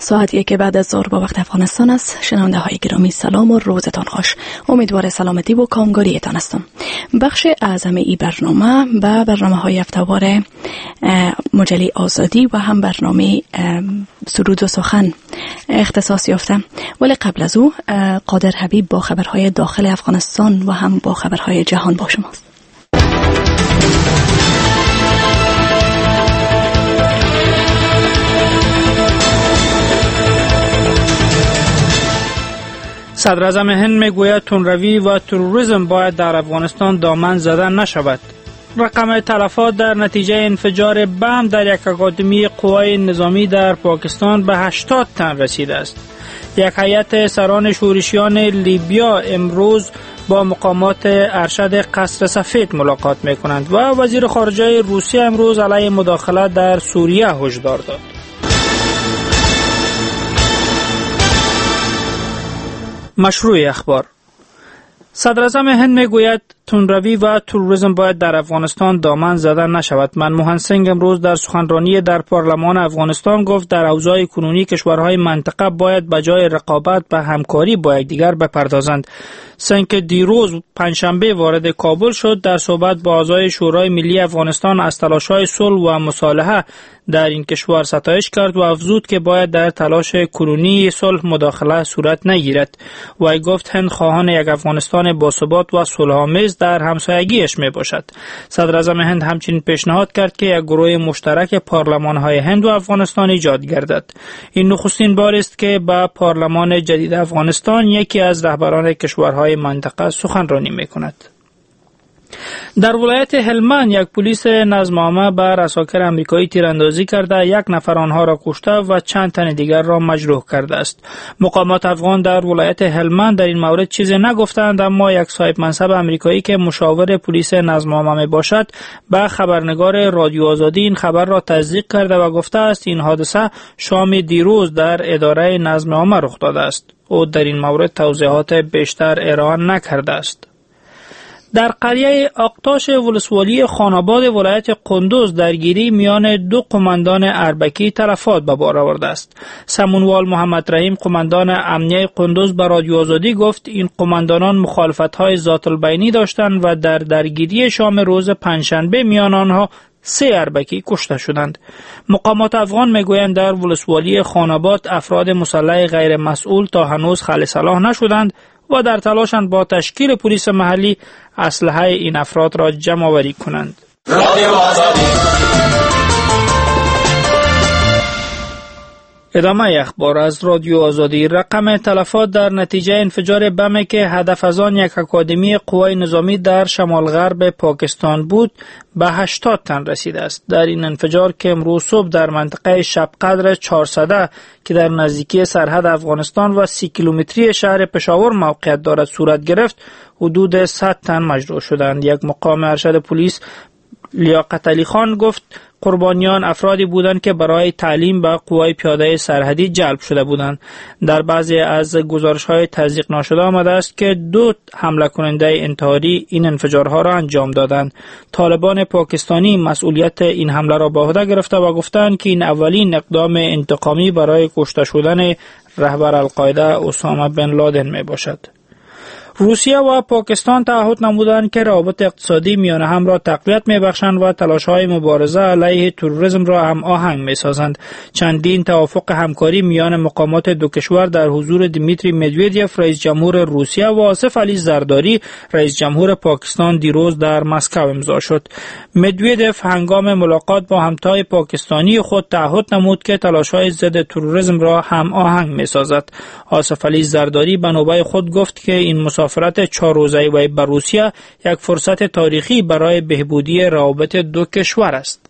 ساعت 1 بعد از ظهر با وقت افغانستان است. شنونده های گرامی سلام و روزتان خوش. امیدوار سلامتی و کامگاریتان هستم. بخش اعظم ای برنامه به برنامه های هفته‌وار مجله آزادی و هم برنامه سرود و سخن اختصاص یافته، ولی قبل از او قادر حبیب با خبرهای داخل افغانستان و هم با خبرهای جهان با شماست. صدراعظم هند میگوید تندروی و تروریسم باید در افغانستان دامن زده نشود. رقم تلفات در نتیجه انفجار بم در یک اکادمی قوای نظامی در پاکستان به 80 تن رسیده است. یک هیئت سران شورشیان لیبیا امروز با مقامات ارشد قصر سفید ملاقات میکنند و وزیر خارجه روسیه امروز علیه مداخله در سوریه هشدار داد. مشروع اخبار. صدراعظم هند میگوید تندروی و تروریسم باید در افغانستان دامن زده نشود. منموهن سینگ امروز در سخنرانی در پارلمان افغانستان گفت در اوضاع کنونی کشورهای منطقه باید به جای رقابت به همکاری با یکدیگر بپردازند. سینگ دیروز پنجشنبه وارد کابل شد. در صحبت با اعضای شورای ملی افغانستان از تلاش‌های صلح و مصالحه در این کشور ستایش کرد و افزود که باید در تلاش کنونی صلح مداخله صورت نگیرد. وی گفت هند خواهان یک افغانستان باثبات و صلح‌آمیز در همسایگیش می باشد. صدراعظم هند همچنین پیشنهاد کرد که یک گروه مشترک پارلمان‌های هند و افغانستان ایجاد گردد. این نخستین بار است که با پارلمان جدید افغانستان یکی از رهبران کشورهای منطقه سخنرانی می‌کند. در ولایت هلمند یک پلیس نظم عامه بر عساکر آمریکایی تیراندازی کرده، یک نفر آنها را کشته و چند تن دیگر را مجروح کرده است. مقامات افغان در ولایت هلمند در این مورد چیزی نگفتند، اما یک صاحب منصب آمریکایی که مشاور پلیس نظم عامه می باشد به خبرنگار رادیو آزادی این خبر را تصدیق کرده و گفته است این حادثه شام دیروز در اداره نظم عامه رخ داده است. او در این مورد توضیحات بیشتر ارائه نکرده است. در قریه اقتاش ولسوالی خاناباد ولایت قندوز درگیری میان دو قماندان اربکی تلفات به بار آورده است. سمونوال محمد رحیم قماندان امنیه قندوز به رادیو آزادی گفت این قماندانان مخالفت‌های ذات البینی داشتند و در درگیری شام روز پنجشنبه میان آنها 3 اربکی کشته شدند. مقامات افغان میگویند در ولسوالی خاناباد افراد مسلح غیر مسئول تا هنوز خالی سلاح نشدند و در تلاشند با تشکیل پلیس محلی اسلحه این افراد را جمع آوری کنند. ادامه اخبار از رادیو آزادی. رقم تلفات در نتیجه انفجار بمی که هدف از آن یک اکادمی قوای نظامی در شمال غرب پاکستان بود به 80 تن رسیده است. در این انفجار که امروز صبح در منطقه شب قدر 400 که در نزدیکی سرحد افغانستان و 30 کیلومتری شهر پشاور موقعیت دارد صورت گرفت، حدود 100 تن مجروح شدند. یک مقام ارشد پلیس لیاقت علی خان گفت قربانیان افرادی بودند که برای تعلیم به قوای پیاده سرحدی جلب شده بودند. در بعضی از گزارش‌های تصدیق ناشده آمده است که 2 حمله کننده انتحاری این انفجارها را انجام دادند. طالبان پاکستانی مسئولیت این حمله را به عهده گرفته و گفتند که این اولین اقدام انتقامی برای کشته شدن رهبر القاعده اسامه بن لادن می باشد. روسیه و پاکستان تعهد نمودند که روابط اقتصادی میان هم را تقویت می‌بخشند و تلاش‌های مبارزه علیه تروریسم را هم آهنگ می‌سازند. چندین توافق همکاری میان مقامات دو کشور در حضور دیمیتری مدودیف رئیس جمهور روسیه و آصف علی زرداری رئیس جمهور پاکستان دیروز در مسکو امضا شد. مدودیف هنگام ملاقات با همتای پاکستانی خود تعهد نمود که تلاش‌های ضد تروریسم را هم آهنگ می‌سازد. آصف علی زرداری به نوبه خود گفت که این مسافرت 4 روزه وی به روسیه یک فرصت تاریخی برای بهبودی روابط دو کشور است.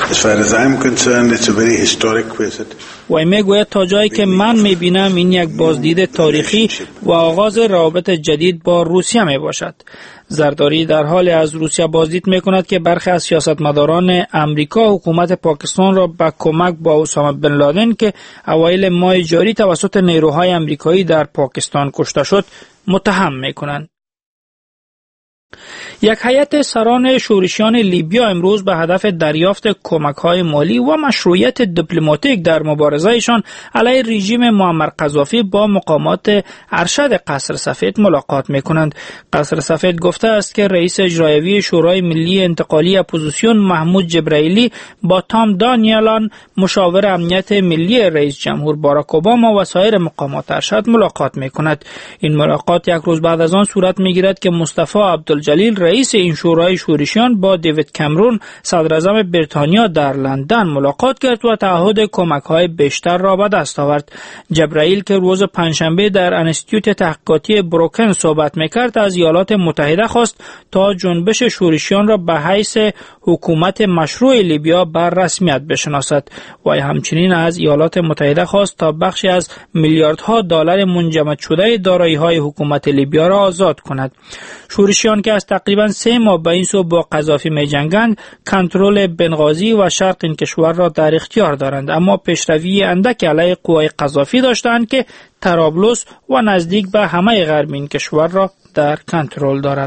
وی میگوید تا جایی که من میبینم این یک بازدید تاریخی و آغاز روابط جدید با روسیه میباشد. زرداری در حال از روسیه بازدید میکند که برخی از سیاستمداران امریکا حکومت پاکستان را به کمک با اسامه بن لادن که اوایل ماه جاری توسط نیروهای امریکایی در پاکستان کشته شد متهم میکنند. یک هیئت سران شورشیان لیبیا امروز به هدف دریافت کمک‌های مالی و مشروعیت دیپلماتیک در مبارزه‌شان علیه رژیم معمر قذافی با مقامات ارشد قصر سفید ملاقات می‌کنند. قصر سفید گفته است که رئیس اجرایی شورای ملی انتقالی اپوزیسیون محمود جبرائیلی با تام دانیالان مشاور امنیت ملی رئیس جمهور باراک اوباما و سایر مقامات ارشد ملاقات می‌کند. این ملاقات یک روز بعد از آن صورت می‌گیرد که مصطفی عبدالجلیل رئیس این شورای شورشیان با دیوید کامرون صدر اعظم بریتانیا در لندن ملاقات کرد و تعهد کمک‌های بیشتر را به دست آورد. جبرائیل که روز پنجشنبه در انستیتوت تحقیقاتی بروکن صحبت می‌کرد از ایالات متحده خواست تا جنبش شورشیان را به حیث حکومت مشروع لیبیا بر رسمیت بشناسد و همچنین از ایالات متحده خواست تا بخشی از میلیاردها دلار منجمد شده دارایی‌های حکومت لیبیا را آزاد کند. شورشیان که از تقریباً 3 ماه به این سو با قذافی می‌جنگند، کنترل بنغازی و شرق این کشور را در اختیار دارند، اما پیشروی اندک علیه قوای قذافی داشتند که طرابلس و نزدیک به همه غرب این کشور را در کنترل دارد.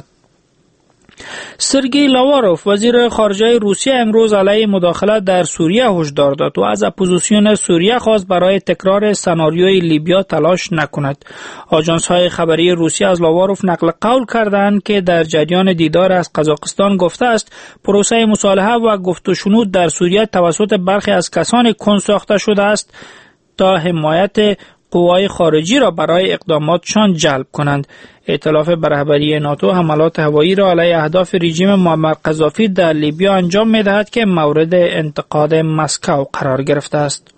سرگئی لاواروف وزیر خارجه روسیه امروز علیه مداخله در سوریه هشدار داد و از اپوزیسیون سوریه خواست برای تکرار سناریوی لیبیا تلاش نکند. آژانس‌های خبری روسیه از لاواروف نقل قول کردند که در جریان دیدار از قزاقستان گفته است پروسه مصالحه و گفت و شنود در سوریه توسط برخی از کسان کن ساخته شده است تا حمایت قوای خارجی را برای اقداماتشان جلب کنند. ائتلاف به رهبری ناتو حملات هوایی را علیه اهداف رژیم معمر قذافی در لیبیا انجام می‌دهد که مورد انتقاد مسکو قرار گرفته است.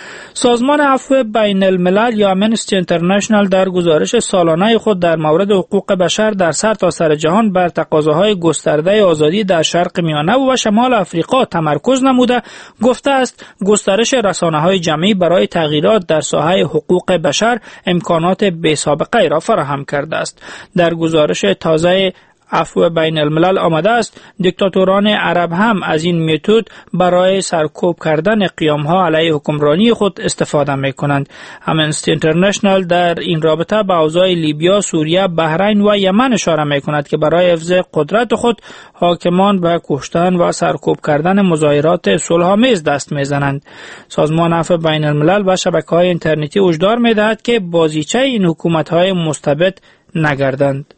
سازمان عفو بین الملل یا امنستی اینترنشنال در گزارش سالانه خود در مورد حقوق بشر در سرتاسر جهان بر تقاضاهای گسترده آزادی در شرق میانه و شمال افریقا تمرکز نموده گفته است گسترش رسانه‌های جمعی برای تغییرات در ساحه حقوق بشر امکانات بی‌سابقه را فراهم کرده است. در گزارش تازه عفو بین الملل آمده است دیکتاتوران عرب هم از این متد برای سرکوب کردن قیام‌ها علیه حکمرانی خود استفاده می‌کنند. امنستی اینترنشنال در این رابطه به اوضاع لیبیا، سوریه، بحرین و یمن اشاره می‌کند که برای حفظ قدرت خود حاکمان به کشتن و سرکوب کردن مظاهرات صلح‌آمیز دست می‌زنند. سازمان عفو بین الملل و شبکه‌های اینترنتی هشدار می‌دهد که بازیچه این حکومت‌های مستبد نگردند.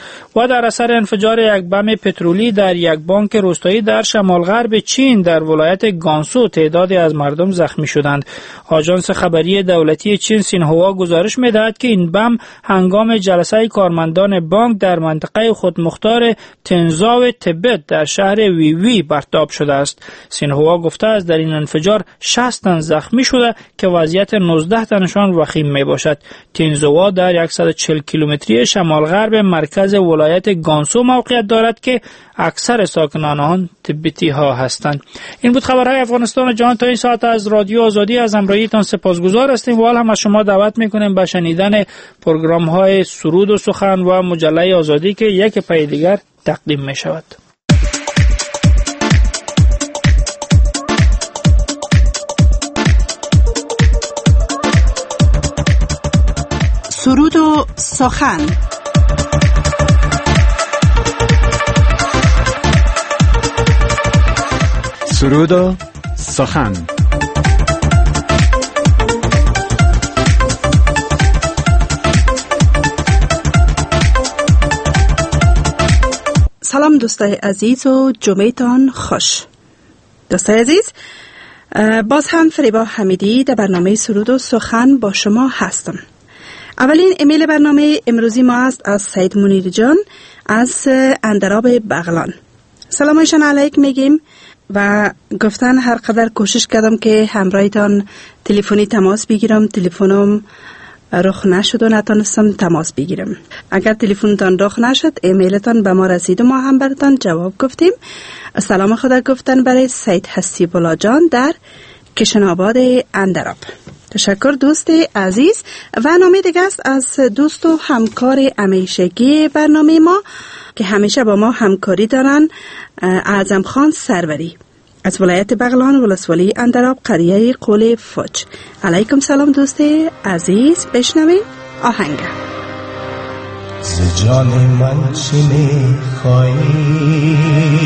و در اثر انفجار یک بم پترولی در یک بانک روستایی در شمال غرب چین در ولایت گانسو تعدادی از مردم زخمی شدند. آژانس خبری دولتی چین سینهوا گزارش می‌دهد که این بم هنگام جلسه کارمندان بانک در منطقه خودمختار تنزاو تبت در شهر ویوی برتاب شده است. سینهوا گفته است در این انفجار 60 تن زخمی شده که وضعیت 19 تنشان وخیم میباشد. تنزاوا در 140 کیلومتری شمال غرب مرکز ولایت گانسو موقعیت دارد که اکثر ساکنان آن تبتی ها هستند. این بود خبرهای افغانستان و جهان. تا این ساعت از رادیو آزادی از همراهیتان سپاسگزار هستیم و حال هم از شما دعوت میکنیم به شنیدن پروگرام های سرود و سخن و مجله آزادی که یک پای دیگر تقدیم می شود. سرود و سخن. سرود و سخن. سلام دوستای عزیز و جمعتان خوش. دوستای عزیز، باز هم فریبا حمیدی در برنامه سرود و سخن با شما هستم. اولین ایمیل برنامه امروزی ما است از سید منیر جان از اندراب بغلان. سلامشان علیک میگیم و گفتن هر قدر کوشش کردم که همراهتان تلفنی تماس بگیرم، تلفنم رخ نشد و نتونستم تماس بگیرم. اگر تلفنتان رخ نشد ایمیلتان به ما رسید و ما هم براتان جواب گفتیم. سلام خدا گفتن برای سید حسیب الله جان در کشن آباد اندراب. تشکر دوست عزیز. و نامه دیگه است از دوست و همکار همیشگی برنامه ما که همیشه با ما همکاری دارن، اعظم خان سروری از ولایت بغلان ولسوالی اندراب قریه قول فوج. علیکم سلام دوست عزیز. بشنوین آهنگ. ز جان من چی میخوایی؟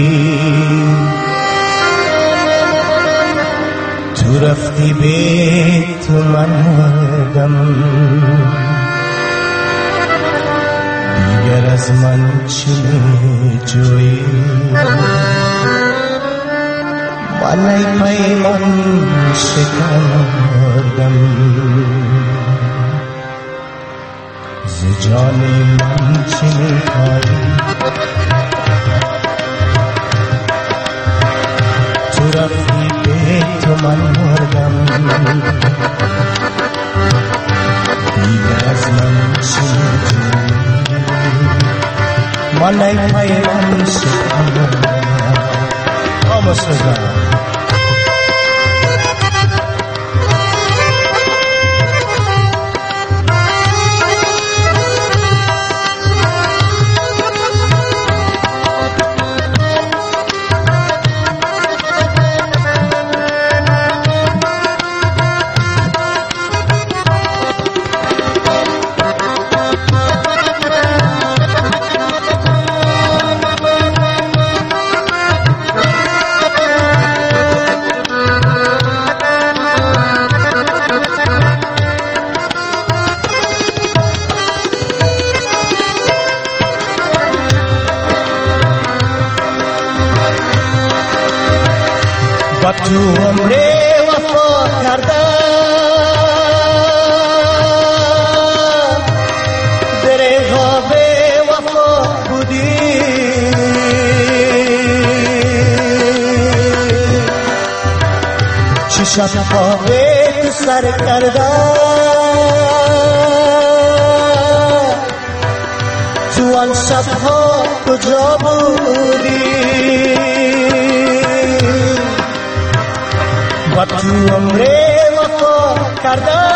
تو رفتی به تو من مردم، دیگر از من چی میجویی؟ من ای پیمان شکردم، ز جان من چی میخوایی؟ تو رفتی به تو من مردم، دیگر از من چی میجویی؟ من ای پیمان شکردم. Vamos a ver. و تو عمر وفا کردم، درها به وفا بودی، چه شبها به تو سر کردم، تو آن شبها کجا بودی؟ و تو عمر وفا کردم،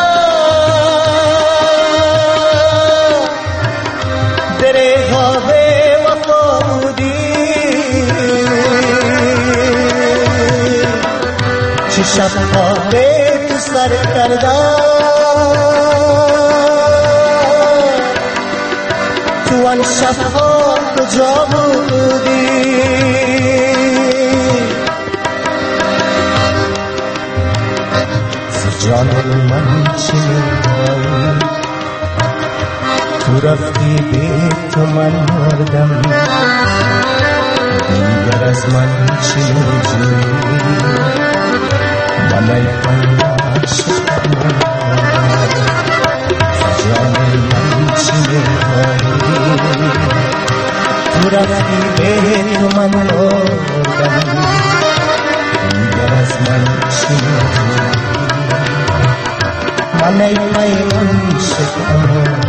درها به وفا بودی، چه شبها به تو سر کردم، تو آن شبها کجا بودی؟ جان من چی میخوایی؟ تو رفتی به تو من مردم، دیگر از من چی میجویی؟ من ای پیمان شکردم. جان من چی میخوایی؟ تو رفتی به تو من مردم، دیگر از من چی میجویی؟ من ای پیمان شکردم.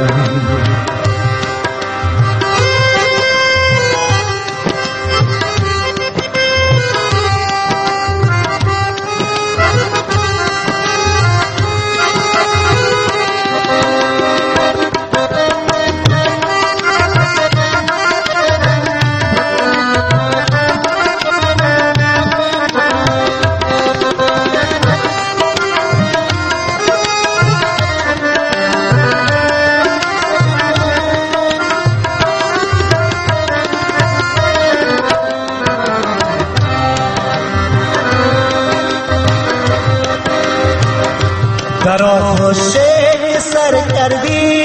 در آتش سر کردی،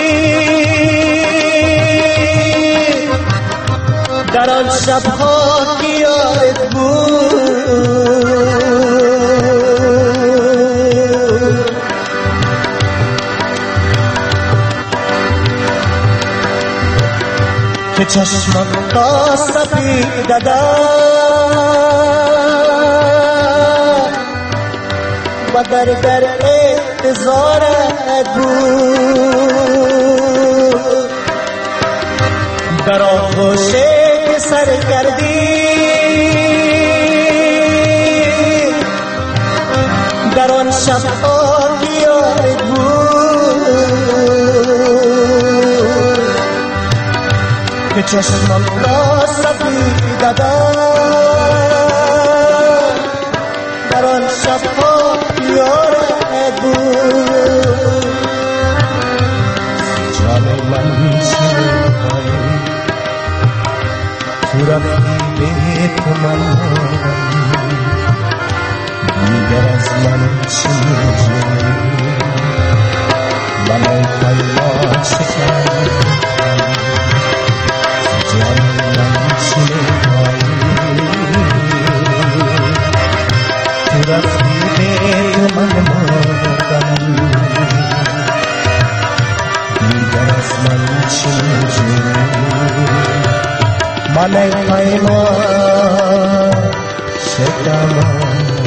در آن شبها که یادت بود، که چشمم تا سفید و در انتظارت بود، در آغوش سر کردی، در آن شبها که یادت بود، که چشمم را سفید در آن شبها یارت بود. جان من شکن جان من چه تو رفیق من مردم دیگر از من چه من پیما شکم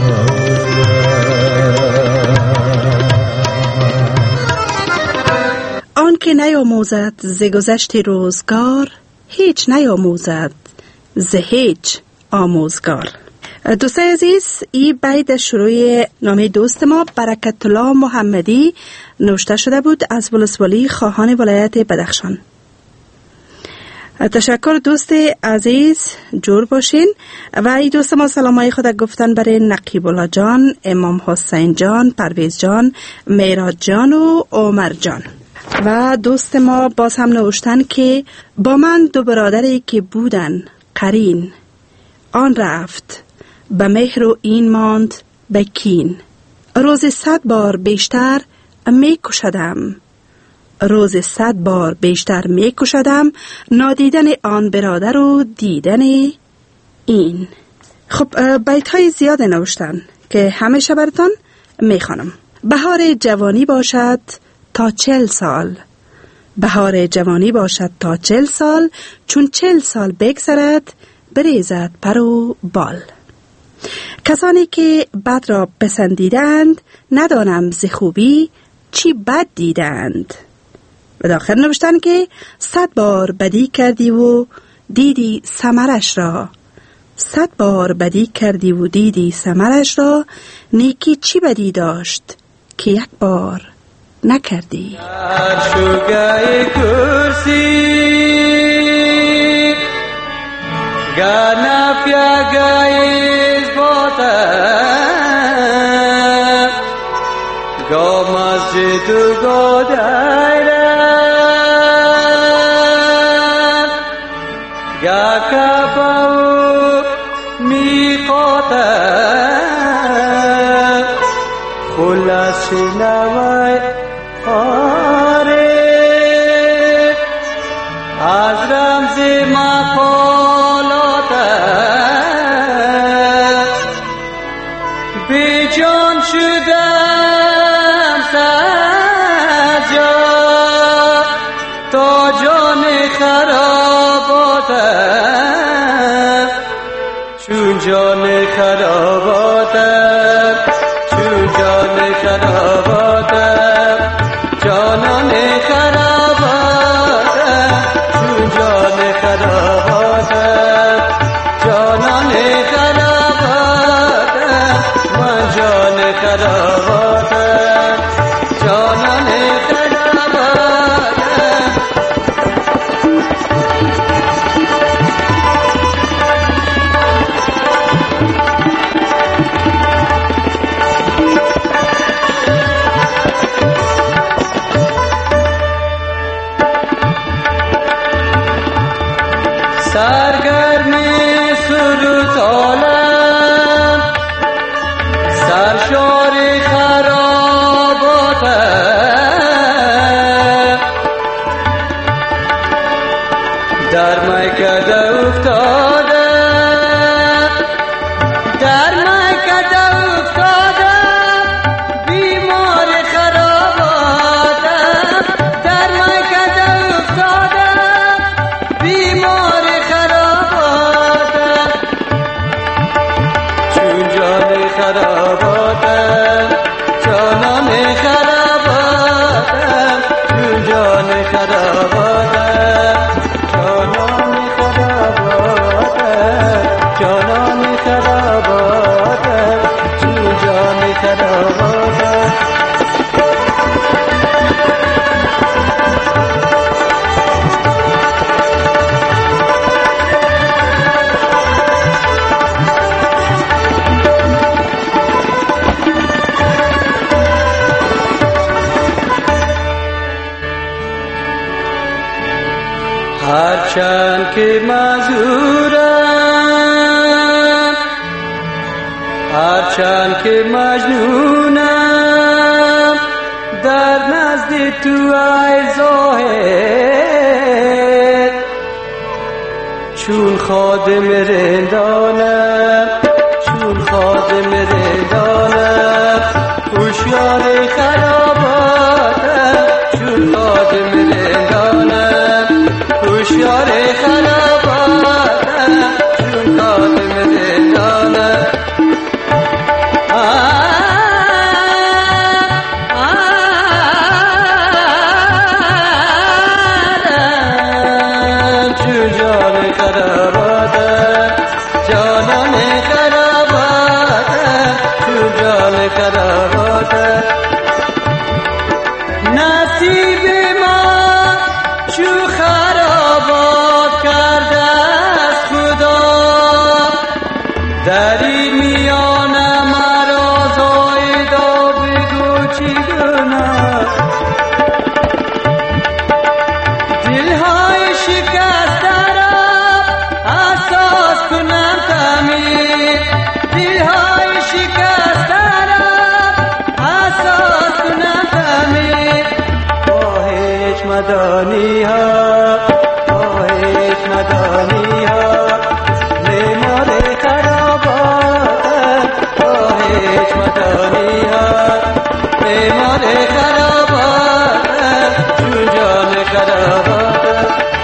آن که نیاموزد ز گذشت روزگار هیچ نیاموزد ز هیچ آموزگار. دوستای عزیز، این بیت شروع نامه دوست ما برکت الله محمدی نوشته شده بود از ولسوالی خواهان ولایت بدخشان. تشکر دوست عزیز، جور باشین. و ای دوست ما سلامای خود گفتن برای نقیب الله جان، امام حسین جان، پرویز جان، میراد جان و عمر جان. و دوست ما باز هم نوشتن که با من دو برادری که بودن قرین، آن رفت به مهر و این ماند به کین. روز 100 بار بیشتر می کشدم، روز 100 بار بیشتر می کشدم نادیدن آن برادر و دیدن این. خب بیت های زیاد نوشتن که همیشه براتان می خوانم. بهار جوانی باشد تا 40 سال، بهار جوانی باشد تا 40 سال، چون 40 سال بگذرد بریزد پر و بال. کسانی که بد را پسندیدند ندانم ز خوبی چی بد دیدند. و داخل نوشتن که 100 بار بدی کردی و دیدی ثمرش را، 100 بار بدی کردی و دیدی ثمرش را، نیکی چی بدی داشت که 1 بار نکردی. در شوگه کرسی گانا پیاگایز بودم گا مسجد و گا دایرم گا کعبه و میقاتم خلاص شنوای آره از رمز مقالاتم بی جان شدم سجا تا جان خراباتم چون جان خراباتم چون جان خراباتم جانان خراباتم چون جان خراباتم جانان خراباتم من جان خراباتم جانان خراباتم. سرگرمی سرود عالم سرشار خراباتم در میکده افتاده در میکده افتاده بیمار خراباتم در میکده افتاده بیمار خراباتم چون جان خراباتم جانان خراباتم چون جان خراباتم جانان خراباتم جانان خراباتم چون جان خراباتم. هرچند که معذورم هرچند که مجنونم در نزد نزد تو ای زاهد چون خادم رندانم چون خادم رندانم هوشیار خراباتم چون خادم رندانم هوشیار خراباتم چون خادم رندانم نصیب ما چو خرابات کرده است خدا در این میانه مرا زایدا بگو چی گناه دلهای شکسته را احساس کنم تعمیر دلهای شکسته را احساس کنم تعمیر با هیچ مدانی ها با هیچ مدانی ها معمار خراباتم با هیچ مدانی ها معمار خراباتم چون جان خراباتم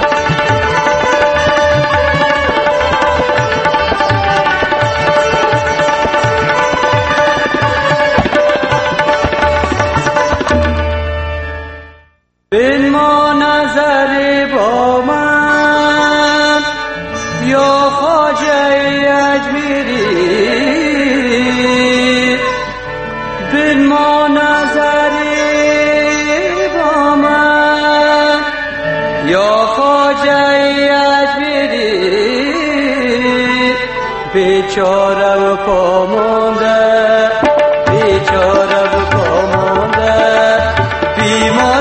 بنما نظر با من یا خواجه اجمیری بنما نظر با من یا خواجه اجمیری بیچاره و پامونده بیچاره و پامونده بیمار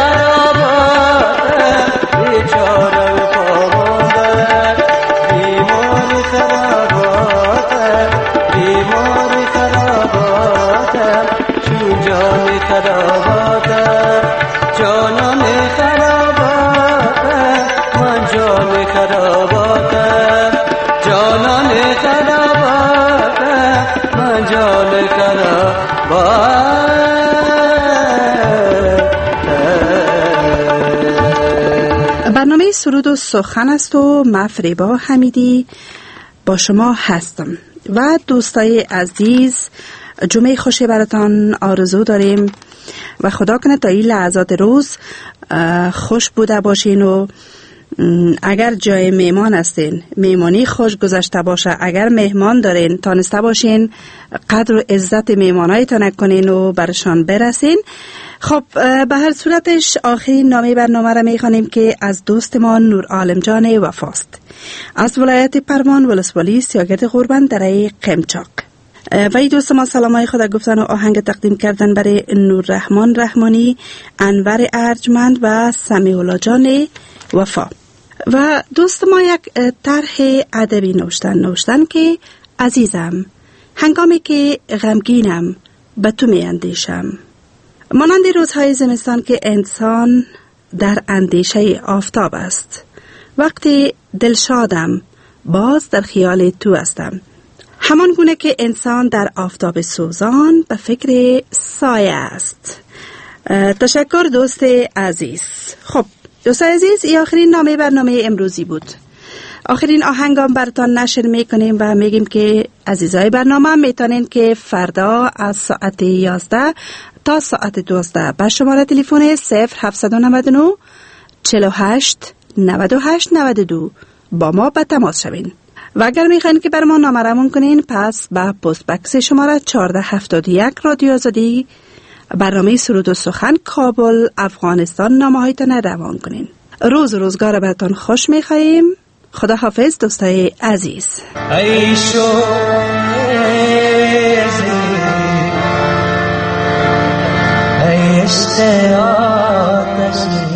خراباتم بیچاره و پامونده بیمار خراباتم بیمار خراباتم چون جان خراباتم جانان خراباتم من جان خراباتم جانان خراباتم من جان خراباتم برنامه سرود و سخن است و من فریبا حمیدی با شما هستم و دوستای عزیز جمعه خوشی براتان آرزو داریم و خدا کنه تا این لحظات روز خوش بوده باشین و اگر جای مهمان هستین مهمانی خوش گذشته باشه اگر مهمان دارین تانسته باشین قدر و عزت مهمانایتان کنین و برشان برسین. خب به هر صورتش آخرین نامه برنامه را میخوانیم که از دوستمان نور عالم جان وفاست از ولایت پروان ولسوالی سیاگرد غربن دره قمچاق و این دوست ما سلامای خود گفتن و آهنگ تقدیم کردن برای نور رحمان رحمانی انور ارجمند و سمیع الله جان وفا و دوست ما یک طرح ادبی نوشتن که عزیزم هنگامی که غمگینم به تو می اندیشم مانند روزهای زمستان که انسان در اندیشه آفتاب است وقتی دلشادم باز در خیال تو هستم همان گونه که انسان در آفتاب سوزان به فکر سایه است. تشکر دوست عزیز. خب دوست عزیز این آخرین نامه برنامه امروزی بود. آخرین آهنگام براتان نشر میکنیم و میگیم که عزیزای برنامه میتونین که فردا از ساعت 11 تا ساعت 12 به شماره تلفن 0799 48 98 92 با ما به تماس شوین و اگر میخواین که بر ما نامه کنین پس به پست بکس شماره 1471 رادیو آزادی برنامه سرود و سخن کابل افغانستان نامه هایتان روان کنین. روز و روزگار براتان خوش میخواییم. خدا حافظ دوستای عزیز. ای عشق آتشی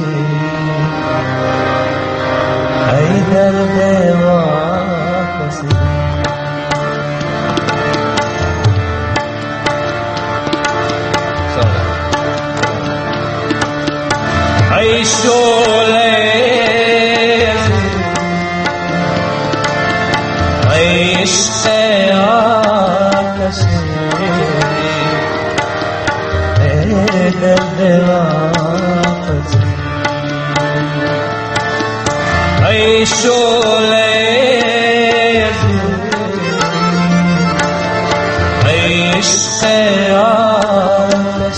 ای درد واپسی درد واپس ای شعله ای عشق آتش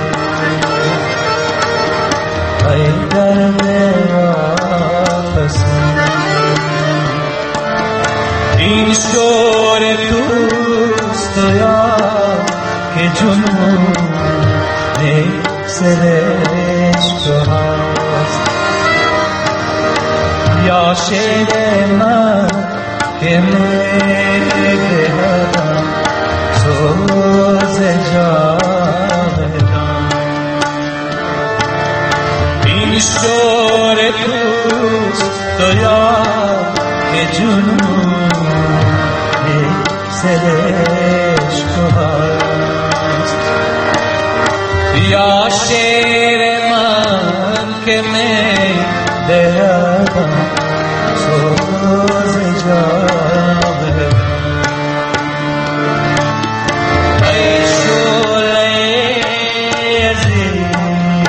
ای درد واپس این شور توست یا که جنون سرش تو هست یا شعر من که میدهدم سوز جاودان این شور توست تو یا که جنون سرش تو هست یا شعر من که میدهدم سوز جاودان ای شعله عزیز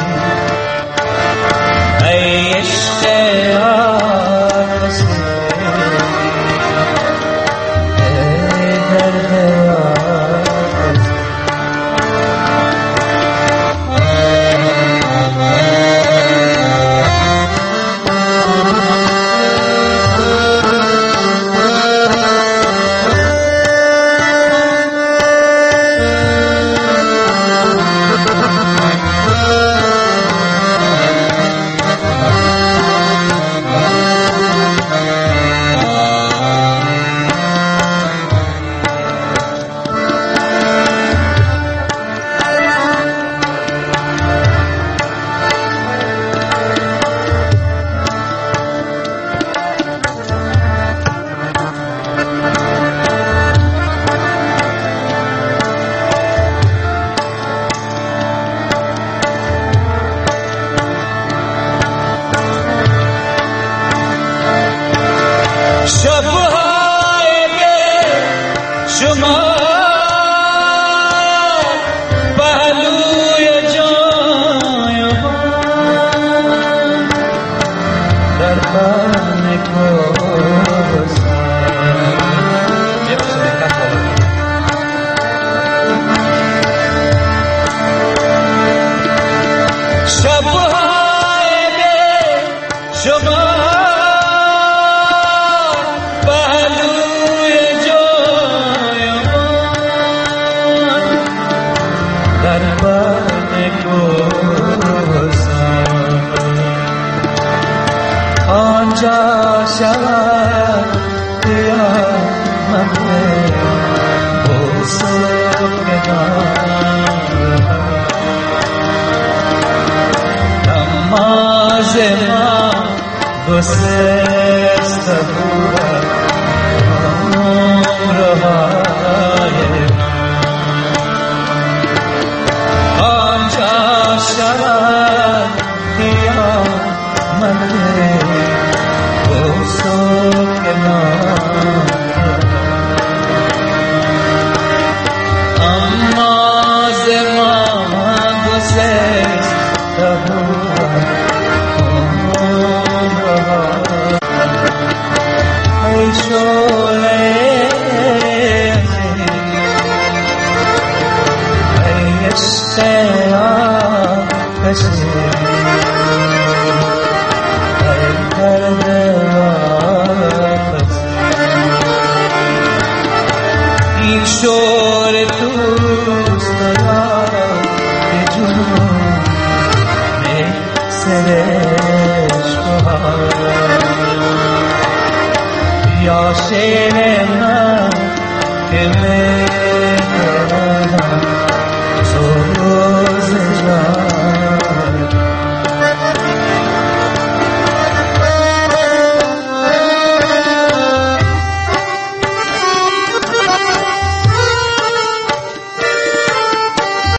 ای عشق آتش ای درد آتش شب‌های شما پهلوی جای من در بن شب‌های شما آنجا شود قیامت بزرگان نماز ما گسسته بود عمرهای آنجا شود قیامت این شور توست که جنون سرش یا شعر